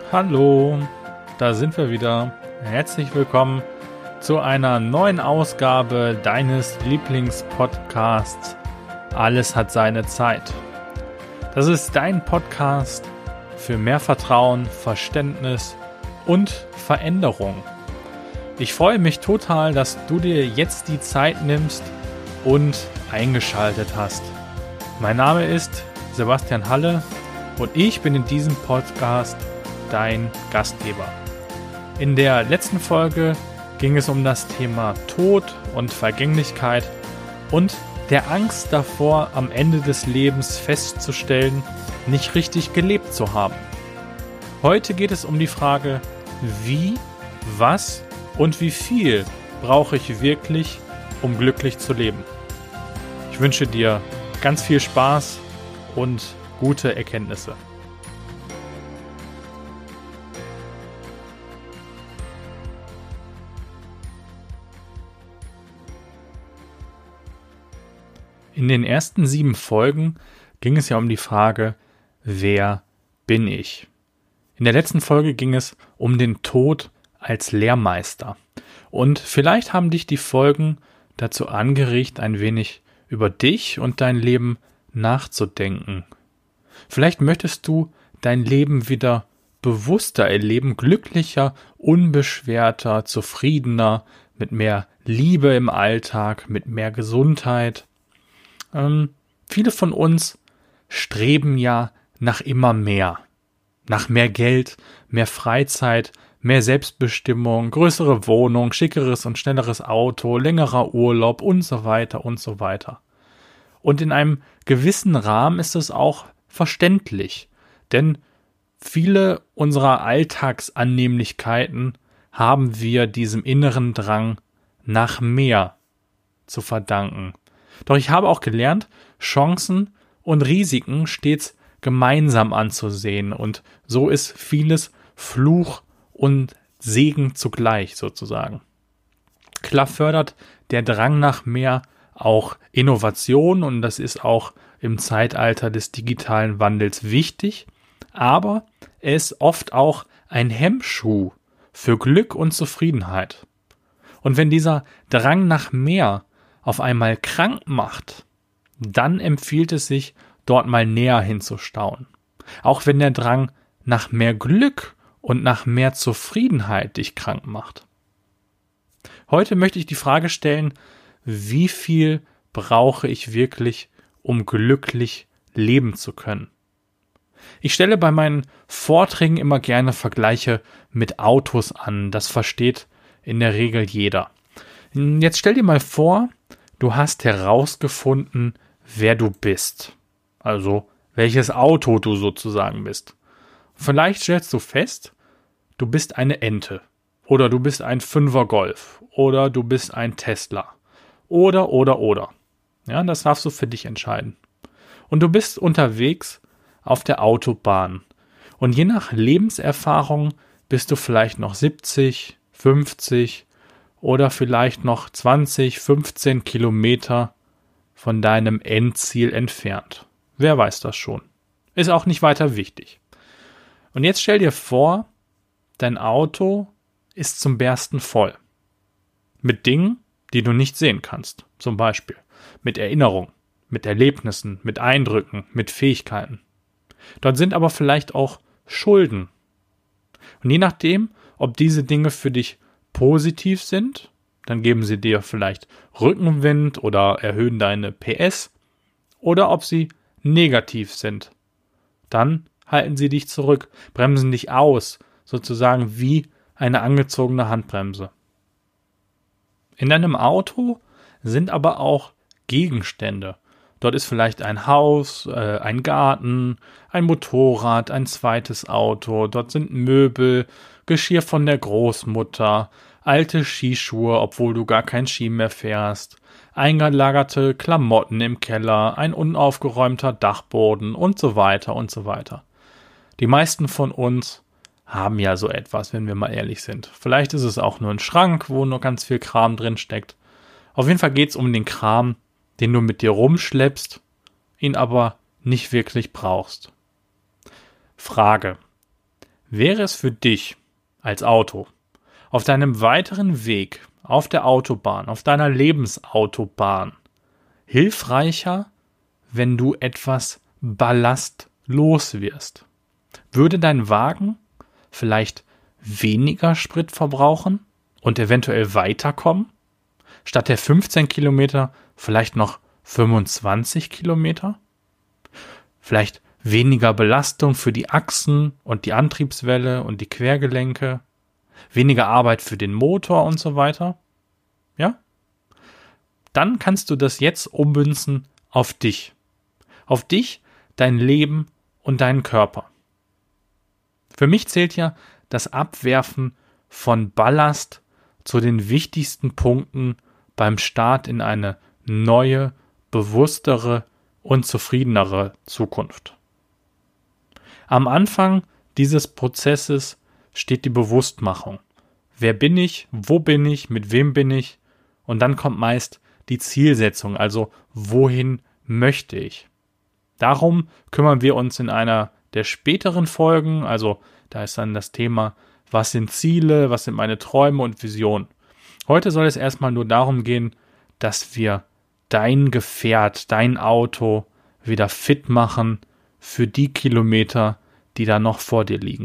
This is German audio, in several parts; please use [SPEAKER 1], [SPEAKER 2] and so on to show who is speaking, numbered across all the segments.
[SPEAKER 1] Hallo, da sind wir wieder. Herzlich willkommen zu einer neuen Ausgabe deines Lieblingspodcasts Alles hat seine Zeit. Das ist dein Podcast für mehr Vertrauen, Verständnis und Veränderung. Ich freue mich total, dass du dir jetzt die Zeit nimmst und eingeschaltet hast. Mein Name ist Sebastian Halle und ich bin in diesem Podcast dein Gastgeber. In der letzten Folge ging es um das Thema Tod und Vergänglichkeit und der Angst davor, am Ende des Lebens festzustellen, nicht richtig gelebt zu haben. Heute geht es um die Frage, wie, was und wie viel brauche ich wirklich, um glücklich zu leben. Ich wünsche dir ganz viel Spaß und gute Erkenntnisse. In den ersten 7 Folgen ging es ja um die Frage, wer bin ich? In der letzten Folge ging es um den Tod als Lehrmeister. Und vielleicht haben dich die Folgen dazu angeregt, ein wenig über dich und dein Leben nachzudenken. Vielleicht möchtest du dein Leben wieder bewusster erleben, glücklicher, unbeschwerter, zufriedener, mit mehr Liebe im Alltag, mit mehr Gesundheit. Viele von uns streben ja nach immer mehr. Nach mehr Geld, mehr Freizeit, mehr Selbstbestimmung, größere Wohnung, schickeres und schnelleres Auto, längerer Urlaub und so weiter und so weiter. Und in einem gewissen Rahmen ist es auch verständlich, denn viele unserer Alltagsannehmlichkeiten haben wir diesem inneren Drang nach mehr zu verdanken. Doch ich habe auch gelernt, Chancen und Risiken stets gemeinsam anzusehen und so ist vieles Fluch und Segen zugleich sozusagen. Klar fördert der Drang nach mehr auch Innovation und das ist auch im Zeitalter des digitalen Wandels wichtig, aber er ist oft auch ein Hemmschuh für Glück und Zufriedenheit. Und wenn dieser Drang nach mehr auf einmal krank macht, dann empfiehlt es sich, dort mal näher hinzuschauen. Auch wenn der Drang nach mehr Glück und nach mehr Zufriedenheit dich krank macht. Heute möchte ich die Frage stellen, wie viel brauche ich wirklich, um glücklich leben zu können? Ich stelle bei meinen Vorträgen immer gerne Vergleiche mit Autos an. Das versteht in der Regel jeder. Jetzt stell dir mal vor, du hast herausgefunden, wer du bist. Also, welches Auto du sozusagen bist. Vielleicht stellst du fest, du bist eine Ente. Oder du bist ein 5er Golf. Oder du bist ein Tesla. Oder. Ja, das darfst du für dich entscheiden. Und du bist unterwegs auf der Autobahn. Und je nach Lebenserfahrung bist du vielleicht noch 70, 50 oder vielleicht noch 20, 15 Kilometer von deinem Endziel entfernt. Wer weiß das schon? Ist auch nicht weiter wichtig. Und jetzt stell dir vor, dein Auto ist zum Bersten voll. Mit Dingen, die du nicht sehen kannst. Zum Beispiel mit Erinnerungen, mit Erlebnissen, mit Eindrücken, mit Fähigkeiten. Dort sind aber vielleicht auch Schulden. Und je nachdem, ob diese Dinge für dich positiv sind, dann geben sie dir vielleicht Rückenwind oder erhöhen deine PS, oder ob sie negativ sind, dann halten sie dich zurück, bremsen dich aus, sozusagen wie eine angezogene Handbremse. In deinem Auto sind aber auch Gegenstände. Dort ist vielleicht ein Haus, ein Garten, ein Motorrad, ein zweites Auto, dort sind Möbel, Geschirr von der Großmutter, alte Skischuhe, obwohl du gar kein Ski mehr fährst, eingelagerte Klamotten im Keller, ein unaufgeräumter Dachboden und so weiter und so weiter. Die meisten von uns haben ja so etwas, wenn wir mal ehrlich sind. Vielleicht ist es auch nur ein Schrank, wo nur ganz viel Kram drin steckt. Auf jeden Fall geht es um den Kram, den du mit dir rumschleppst, ihn aber nicht wirklich brauchst. Frage: wäre es für dich als Auto auf deinem weiteren Weg auf der Autobahn, auf deiner Lebensautobahn, hilfreicher, wenn du etwas ballastlos wirst? Würde dein Wagen vielleicht weniger Sprit verbrauchen und eventuell weiterkommen? Statt der 15 Kilometer vielleicht noch 25 Kilometer? Vielleicht weniger Belastung für die Achsen und die Antriebswelle und die Quergelenke? Weniger Arbeit für den Motor und so weiter? Ja? Dann kannst du das jetzt ummünzen auf dich. Auf dich, dein Leben und deinen Körper. Für mich zählt ja das Abwerfen von Ballast zu den wichtigsten Punkten beim Start in eine neue, bewusstere und zufriedenere Zukunft. Am Anfang dieses Prozesses steht die Bewusstmachung. Wer bin ich? Wo bin ich? Mit wem bin ich? Und dann kommt meist die Zielsetzung, also wohin möchte ich? Darum kümmern wir uns in einer der späteren Folgen, also da ist dann das Thema, was sind Ziele, was sind meine Träume und Visionen. Heute soll es erstmal nur darum gehen, dass wir dein Gefährt, dein Auto wieder fit machen für die Kilometer, die da noch vor dir liegen.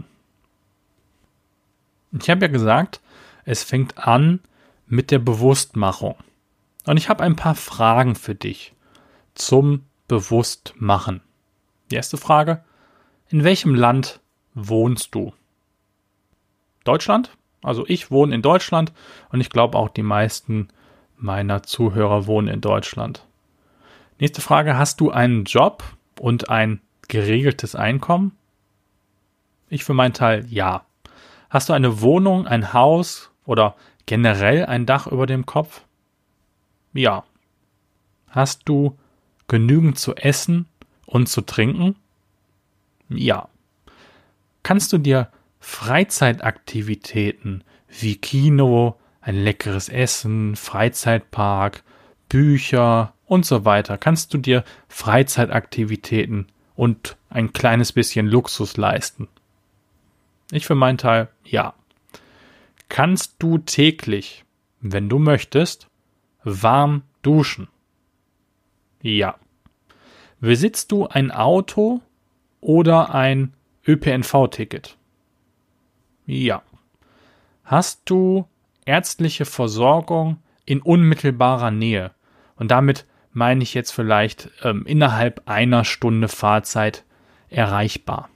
[SPEAKER 1] Ich habe ja gesagt, es fängt an mit der Bewusstmachung. Und ich habe ein paar Fragen für dich zum Bewusstmachen. Die erste Frage: In welchem Land wohnst du? Deutschland? Also ich wohne in Deutschland und ich glaube auch die meisten meiner Zuhörer wohnen in Deutschland. Nächste Frage: Hast du einen Job und ein geregeltes Einkommen? Ich für meinen Teil ja. Hast du eine Wohnung, ein Haus oder generell ein Dach über dem Kopf? Ja. Hast du genügend zu essen und zu trinken? Ja. Kannst du dir Freizeitaktivitäten wie Kino, ein leckeres Essen, Freizeitpark, Bücher und so weiter, kannst du dir Freizeitaktivitäten und ein kleines bisschen Luxus leisten? Ich für meinen Teil ja. Kannst du täglich, wenn du möchtest, warm duschen? Ja. Besitzt du ein Auto oder ein ÖPNV-Ticket? Ja. Hast du ärztliche Versorgung in unmittelbarer Nähe? Und damit meine ich jetzt vielleicht innerhalb einer Stunde Fahrzeit erreichbar.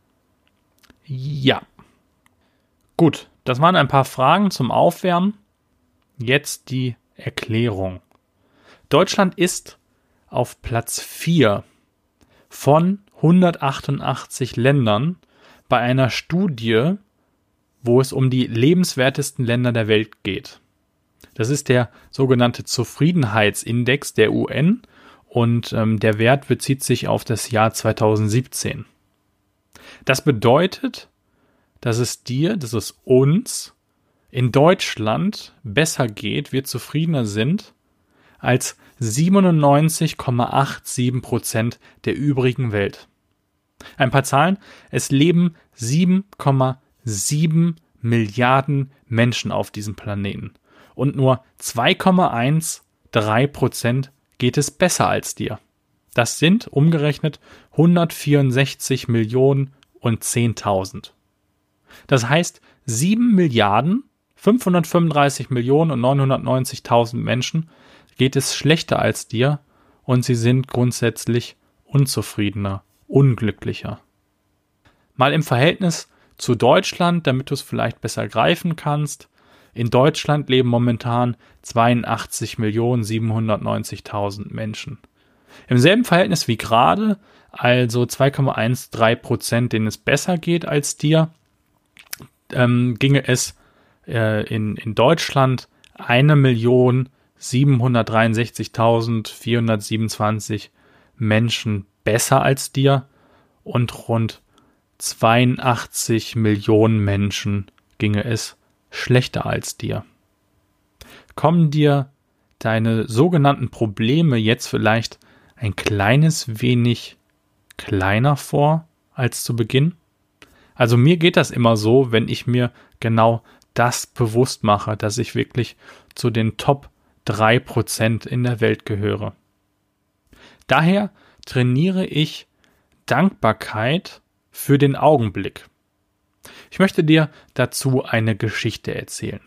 [SPEAKER 1] Ja. Gut, das waren ein paar Fragen zum Aufwärmen. Jetzt die Erklärung. Deutschland ist auf Platz 4 von 188 Ländern bei einer Studie, wo es um die lebenswertesten Länder der Welt geht. Das ist der sogenannte Zufriedenheitsindex der UN und der Wert bezieht sich auf das Jahr 2017. Das bedeutet, dass es uns in Deutschland besser geht, wir zufriedener sind als 97,87% der übrigen Welt. Ein paar Zahlen: Es leben 7,7 Milliarden Menschen auf diesem Planeten und nur 2,13% geht es besser als dir. Das sind umgerechnet 164 Millionen und 10.000. Das heißt, 7 Milliarden 535 Millionen und 990.000 Menschen geht es schlechter als dir und sie sind grundsätzlich unzufriedener, unglücklicher. Mal im Verhältnis zu Deutschland, damit du es vielleicht besser greifen kannst. In Deutschland leben momentan 82.790.000 Menschen. Im selben Verhältnis wie gerade, also 2,13%, denen es besser geht als dir, ginge es in Deutschland 1.763.427 Menschen besser als dir und rund 82 Millionen Menschen ginge es schlechter als dir. Kommen dir deine sogenannten Probleme jetzt vielleicht ein kleines wenig kleiner vor als zu Beginn? Also mir geht das immer so, wenn ich mir genau das bewusst mache, dass ich wirklich zu den Top 3% in der Welt gehöre. Daher trainiere ich Dankbarkeit für den Augenblick. Ich möchte dir dazu eine Geschichte erzählen.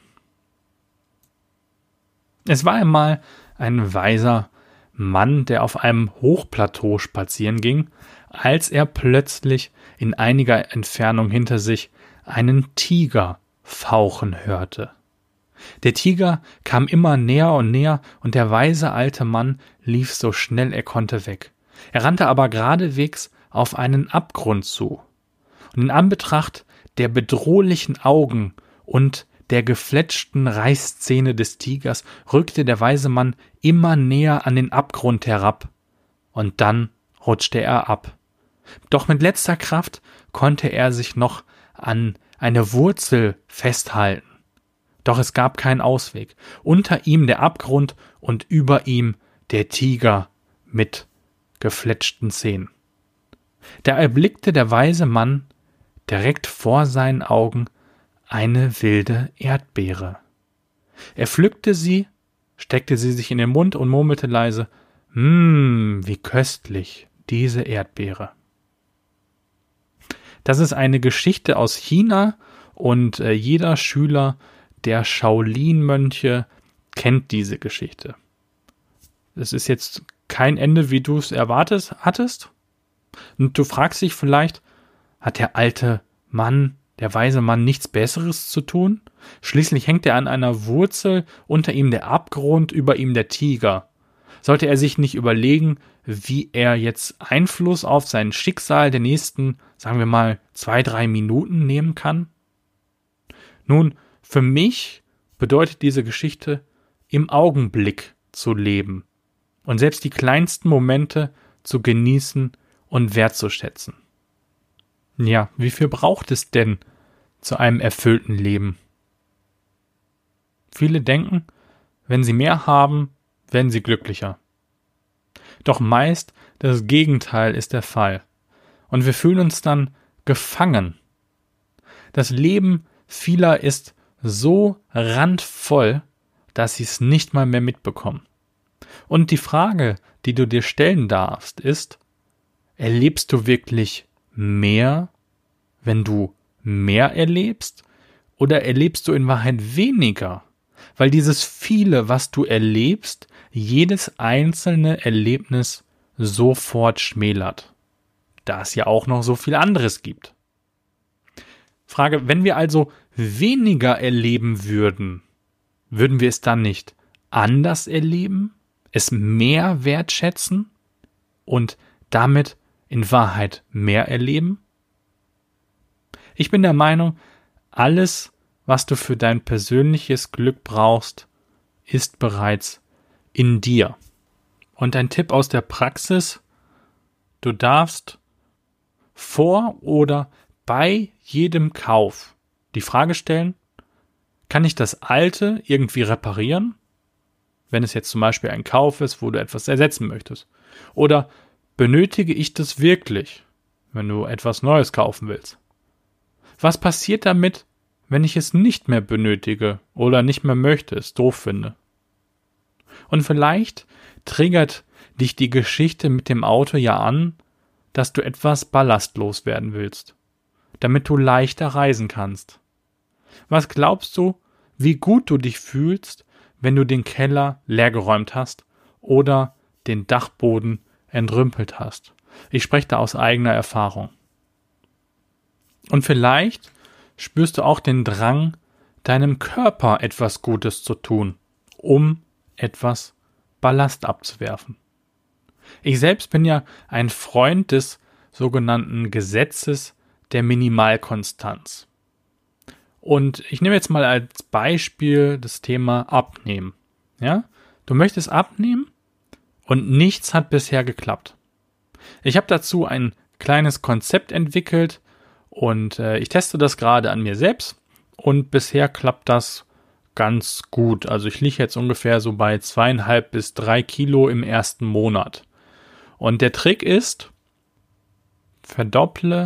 [SPEAKER 1] Es war einmal ein weiser Mann, der auf einem Hochplateau spazieren ging, als er plötzlich in einiger Entfernung hinter sich einen Tiger fauchen hörte. Der Tiger kam immer näher und der weise alte Mann lief so schnell er konnte weg. Er rannte aber geradewegs auf einen Abgrund zu. Und in Anbetracht der bedrohlichen Augen und der gefletschten Reißzähne des Tigers rückte der weise Mann immer näher an den Abgrund herab. Und dann rutschte er ab. Doch mit letzter Kraft konnte er sich noch an eine Wurzel festhalten. Doch es gab keinen Ausweg. Unter ihm der Abgrund und über ihm der Tiger mit gefletschten Zähnen. Da erblickte der weise Mann direkt vor seinen Augen eine wilde Erdbeere. Er pflückte sie, steckte sie sich in den Mund und murmelte leise: Wie köstlich, diese Erdbeere. Das ist eine Geschichte aus China und jeder Schüler der Shaolin-Mönche kennt diese Geschichte. Es ist jetzt kein Ende, wie du es erwartet hattest. Und du fragst dich vielleicht, hat der alte Mann, der weise Mann, nichts Besseres zu tun? Schließlich hängt er an einer Wurzel, unter ihm der Abgrund, über ihm der Tiger. Sollte er sich nicht überlegen, wie er jetzt Einfluss auf sein Schicksal der nächsten, sagen wir mal, 2-3 Minuten nehmen kann? Nun, für mich bedeutet diese Geschichte, im Augenblick zu leben und selbst die kleinsten Momente zu genießen und wertzuschätzen. Ja, wie viel braucht es denn zu einem erfüllten Leben? Viele denken, wenn sie mehr haben, werden sie glücklicher. Doch meist das Gegenteil ist der Fall. Und wir fühlen uns dann gefangen. Das Leben vieler ist so randvoll, dass sie es nicht mal mehr mitbekommen. Und die Frage, die du dir stellen darfst, ist: Erlebst du wirklich mehr, wenn du mehr erlebst? Oder erlebst du in Wahrheit weniger? Weil dieses viele, was du erlebst, jedes einzelne Erlebnis sofort schmälert. Da es ja auch noch so viel anderes gibt. Frage: Wenn wir also weniger erleben würden, würden wir es dann nicht anders erleben, es mehr wertschätzen und damit in Wahrheit mehr erleben? Ich bin der Meinung, alles, was du für dein persönliches Glück brauchst, ist bereits in dir. Und ein Tipp aus der Praxis: Du darfst vor oder bei jedem Kauf die Frage stellen: Kann ich das Alte irgendwie reparieren? Wenn es jetzt zum Beispiel ein Kauf ist, wo du etwas ersetzen möchtest. Oder benötige ich das wirklich, wenn du etwas Neues kaufen willst? Was passiert damit, wenn ich es nicht mehr benötige oder nicht mehr möchte, es doof finde? Und vielleicht triggert dich die Geschichte mit dem Auto ja an, dass du etwas ballastlos werden willst, damit du leichter reisen kannst. Was glaubst du, wie gut du dich fühlst, wenn du den Keller leergeräumt hast oder den Dachboden entrümpelt hast? Ich spreche da aus eigener Erfahrung. Und vielleicht spürst du auch den Drang, deinem Körper etwas Gutes zu tun, um etwas Ballast abzuwerfen. Ich selbst bin ja ein Freund des sogenannten Gesetzes der Minimalkonstanz. Und ich nehme jetzt mal als Beispiel das Thema Abnehmen. Ja? Du möchtest abnehmen und nichts hat bisher geklappt. Ich habe dazu ein kleines Konzept entwickelt und ich teste das gerade an mir selbst und bisher klappt das ganz gut. Also ich liege jetzt ungefähr so bei 2,5 bis 3 Kilo im ersten Monat. Und der Trick ist: Verdopple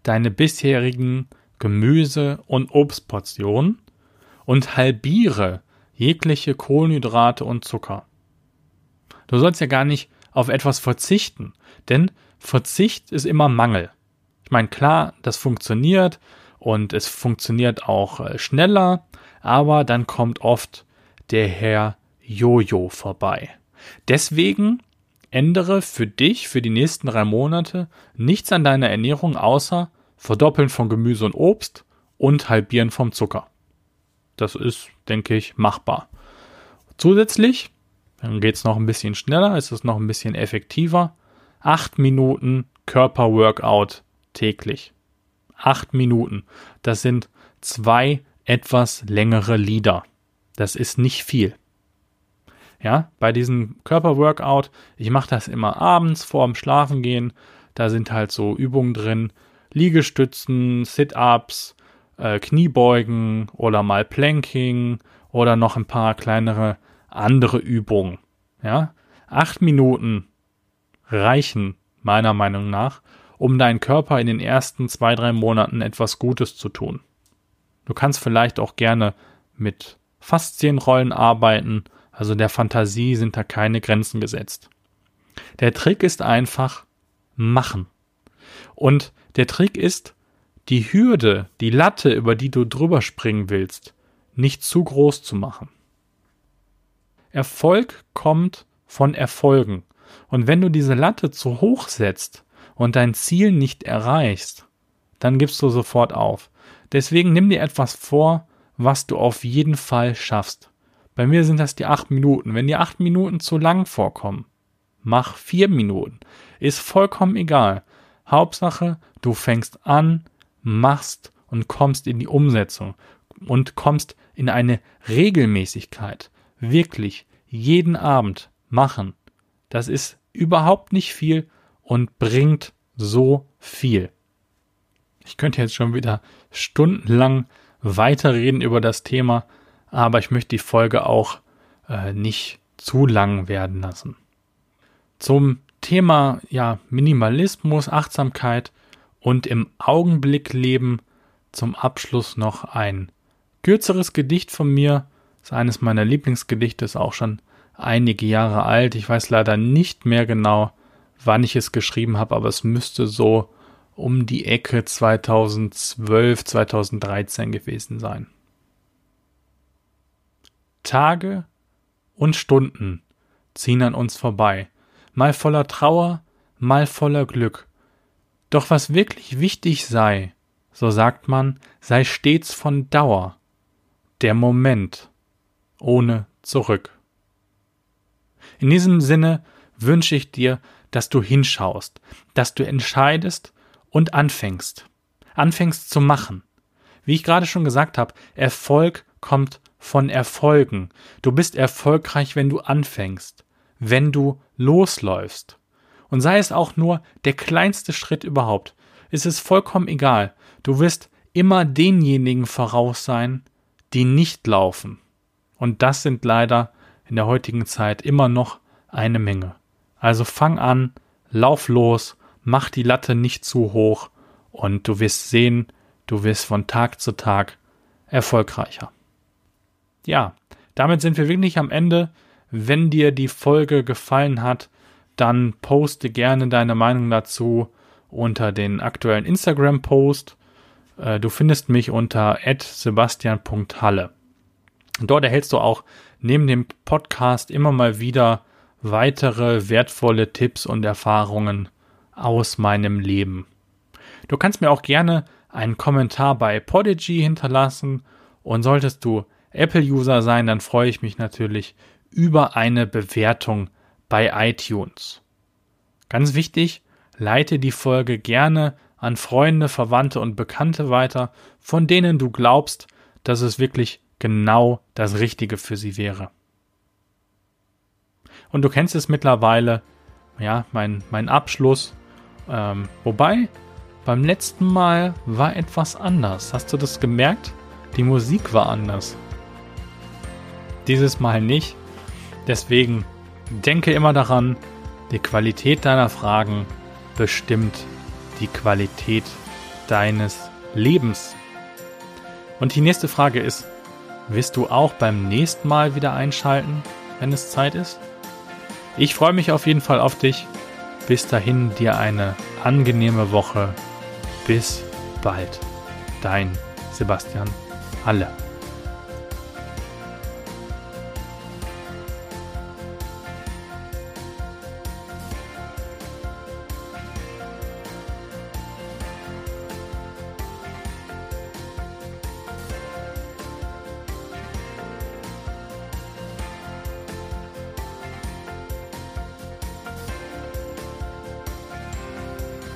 [SPEAKER 1] deine bisherigen Gemüse- und Obstportionen und halbiere jegliche Kohlenhydrate und Zucker. Du sollst ja gar nicht auf etwas verzichten, denn Verzicht ist immer Mangel. Ich meine, klar, das funktioniert und es funktioniert auch schneller, aber dann kommt oft der Herr Jojo vorbei. Deswegen ändere für dich, für die nächsten 3 Monate nichts an deiner Ernährung außer Verdoppeln von Gemüse und Obst und Halbieren vom Zucker. Das ist, denke ich, machbar. Zusätzlich, dann geht es noch ein bisschen schneller, ist es noch ein bisschen effektiver, 8 Minuten Körperworkout täglich. 8 Minuten. Das sind 2 etwas längere Lieder. Das ist nicht viel. Ja, bei diesem Körperworkout, ich mache das immer abends vorm Schlafengehen. Da sind halt so Übungen drin. Liegestützen, Sit-Ups, Kniebeugen oder mal Planking oder noch ein paar kleinere andere Übungen. Ja, 8 Minuten reichen meiner Meinung nach, um deinen Körper in den ersten 2-3 Monaten etwas Gutes zu tun. Du kannst vielleicht auch gerne mit Faszienrollen arbeiten, also der Fantasie sind da keine Grenzen gesetzt. Der Trick ist einfach machen. Und der Trick ist, die Hürde, die Latte, über die du drüber springen willst, nicht zu groß zu machen. Erfolg kommt von Erfolgen. Und wenn du diese Latte zu hoch setzt und dein Ziel nicht erreichst, dann gibst du sofort auf. Deswegen nimm dir etwas vor, was du auf jeden Fall schaffst. Bei mir sind das die 8 Minuten. Wenn dir 8 Minuten zu lang vorkommen, mach 4 Minuten. Ist vollkommen egal. Hauptsache, du fängst an, machst und kommst in die Umsetzung und kommst in eine Regelmäßigkeit. Wirklich jeden Abend machen. Das ist überhaupt nicht viel und bringt so viel. Ich könnte jetzt schon wieder stundenlang weiterreden über das Thema, aber ich möchte die Folge auch nicht zu lang werden lassen. Zum Thema Minimalismus, Achtsamkeit und im Augenblick leben zum Abschluss noch ein kürzeres Gedicht von mir. Das ist eines meiner Lieblingsgedichte, ist auch schon einige Jahre alt. Ich weiß leider nicht mehr genau, wann ich es geschrieben habe, aber es müsste so um die Ecke 2012, 2013 gewesen sein. Tage und Stunden ziehen an uns vorbei, mal voller Trauer, mal voller Glück. Doch was wirklich wichtig sei, so sagt man, sei stets von Dauer, der Moment ohne zurück. In diesem Sinne wünsche ich dir, dass du hinschaust, dass du entscheidest und anfängst zu machen. Wie ich gerade schon gesagt habe, Erfolg kommt von Erfolgen. Du bist erfolgreich, wenn du anfängst, wenn du losläufst. Und sei es auch nur der kleinste Schritt überhaupt. Es ist vollkommen egal. Du wirst immer denjenigen voraus sein, die nicht laufen. Und das sind leider in der heutigen Zeit immer noch eine Menge. Also fang an, lauf los, mach die Latte nicht zu hoch und du wirst sehen, du wirst von Tag zu Tag erfolgreicher. Ja, damit sind wir wirklich am Ende. Wenn dir die Folge gefallen hat, dann poste gerne deine Meinung dazu unter den aktuellen Instagram-Post. Du findest mich unter @sebastian.halle. Dort erhältst du auch neben dem Podcast immer mal wieder weitere wertvolle Tipps und Erfahrungen aus meinem Leben. Du kannst mir auch gerne einen Kommentar bei Podigy hinterlassen und solltest du Apple-User sein, dann freue ich mich natürlich über eine Bewertung bei iTunes. Ganz wichtig, leite die Folge gerne an Freunde, Verwandte und Bekannte weiter, von denen du glaubst, dass es wirklich genau das Richtige für sie wäre. Und du kennst es mittlerweile, ja, mein Abschluss. Wobei, beim letzten Mal war etwas anders. Hast du das gemerkt? Die Musik war anders. Dieses Mal nicht. Deswegen denke immer daran, die Qualität deiner Fragen bestimmt die Qualität deines Lebens. Und die nächste Frage ist, wirst du auch beim nächsten Mal wieder einschalten, wenn es Zeit ist? Ich freue mich auf jeden Fall auf dich. Bis dahin dir eine angenehme Woche. Bis bald. Dein Sebastian Halle.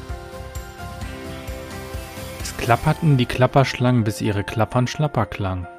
[SPEAKER 1] Klapperten die Klapperschlangen, bis ihre Klappern schlapper klang.